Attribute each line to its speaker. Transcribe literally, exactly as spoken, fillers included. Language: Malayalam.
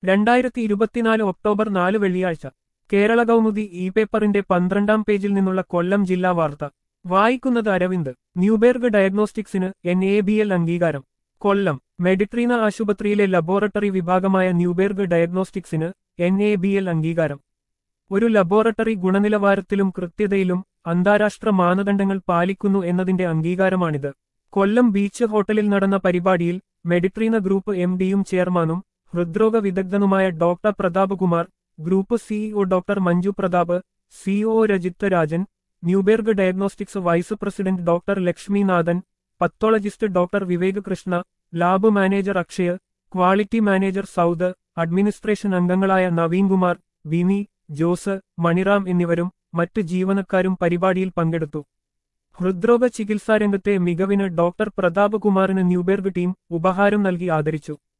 Speaker 1: രണ്ടായിരത്തി ഇരുപത്തിനാല് ഒക്ടോബർ നാല് വെള്ളിയാഴ്ച കേരള കൗമുദി ഇ പേപ്പറിന്റെ പന്ത്രണ്ടാം പേജിൽ നിന്നുള്ള കൊല്ലം ജില്ലാ വാർത്ത വായിക്കുന്നത് അരവിന്ദ്. ന്യൂബെർഗ് ഡയഗ്നോസ്റ്റിക്സിന് എൻ എ ബി എൽ അംഗീകാരം. കൊല്ലം മെഡിട്രീന ആശുപത്രിയിലെ ലബോറട്ടറി വിഭാഗമായ ന്യൂബെർഗ് ഡയഗ്നോസ്റ്റിക്സിന് എൻ എ ബി എൽ അംഗീകാരം. ഒരു ലബോറട്ടറി ഗുണനിലവാരത്തിലും കൃത്യതയിലും അന്താരാഷ്ട്ര മാനദണ്ഡങ്ങൾ പാലിക്കുന്നു എന്നതിന്റെ അംഗീകാരമാണിത്. കൊല്ലം ബീച്ച് ഹോട്ടലിൽ നടന്ന പരിപാടിയിൽ മെഡിട്രീന ഗ്രൂപ്പ് എം ഡിയും ചെയർമാനും ഹൃദ്രോഗ വിദഗ്ധനുമായ doctor Pratap Kumar, group CEO doctor Manju Pratap, CO Rajith Rajan, Neuberg diagnostics vice president doctor Lakshminathan, pathologist doctor Vivek Krishna, lab manager Akshay, quality manager Saud, administration അംഗങ്ങളായ നവീൻ കുമാർ, വിനി, ജോസ്, മണിറാം എന്നിവരും മറ്റ് ജീവനക്കാരും പരിപാടിയിൽ പങ്കെടുത്തു. ഹൃദ്രോഗ ചികിത്സാരംഗത്തെ മികവിന് ഡോക്ടർ പ്രതാപ് കുമാറിന് ന്യൂബെർഗ് ടീം ഉപഹാരം നൽകി ആദരിച്ചു.